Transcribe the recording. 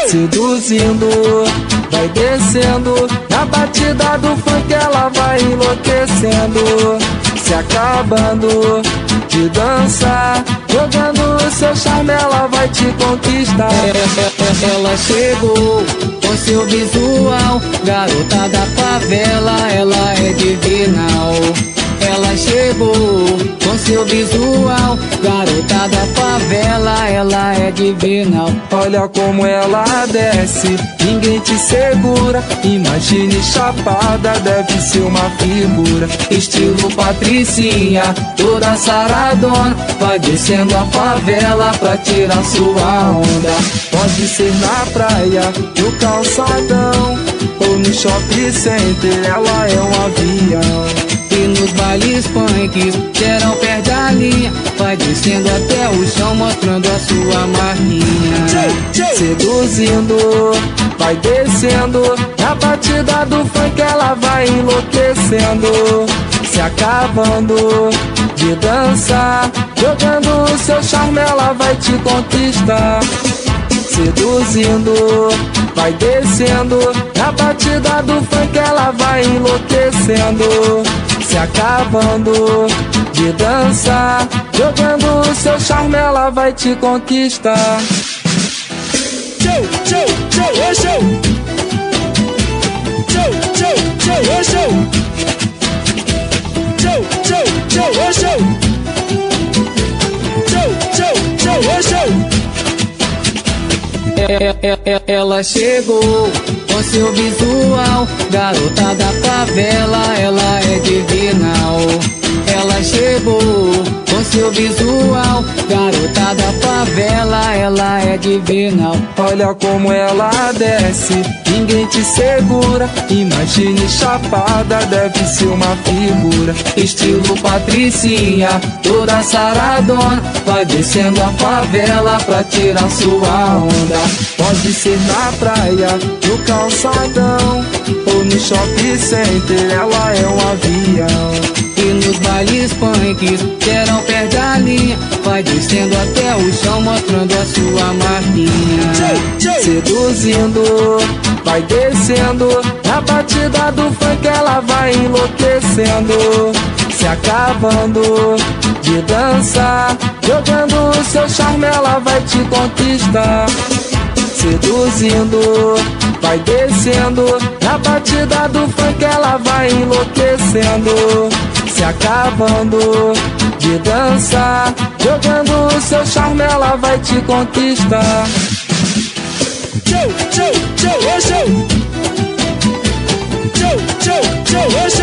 seduzindo, vai descendo. Na batida do funk ela vai enlouquecendo, se acabando de dançar, jogando o seu charme ela vai te conquistar. Ela chegou com seu visual, garota da favela, ela é divinal. Ela chegou com seu visual, garota da favela, ela é divinal. Olha como ela desce, ninguém te segura. Imagine chapada, deve ser uma figura. Estilo patricinha, toda saradona, vai descendo a favela pra tirar sua onda. Pode ser na praia, no calçadão, ou no shopping center, ela é um avião. E nos bailes funk, geral perde a linha, vai descendo até o chão, mostrando a sua marquinha. Seduzindo, vai descendo. Na batida do funk ela vai enlouquecendo, se acabando de dançar, jogando o seu charme ela vai te conquistar. Seduzindo, vai descendo. Na batida do funk ela vai enlouquecendo, se acabando de dançar, jogando o seu charme ela vai te conquistar. Ela chegou com seu visual, garota da favela, ela é divinal. Ela chegou com seu visual, garota da favela, ela é divinal. Olha como ela desce, ninguém te segura. Imagine chapada, deve ser uma figura. Estilo patricinha, toda saradona, vai descendo a favela pra tirar sua onda. Pode ser na praia, no calçadão, ou no shopping center, ela é um avião. E nos bailes funk, geral perde a linha, vai descendo até o chão, mostrando a sua marquinha. Seduzindo, vai descendo. Na batida do funk ela vai enlouquecendo, se acabando de dançar, jogando o seu charme ela vai te conquistar. Seduzindo, vai descendo. Na batida do funk ela vai enlouquecendo, se acabando de dançar, jogando o seu charme ela vai te conquistar. Joe, Joe, Joe, Joe, Joe, Joe, Joe, Joe.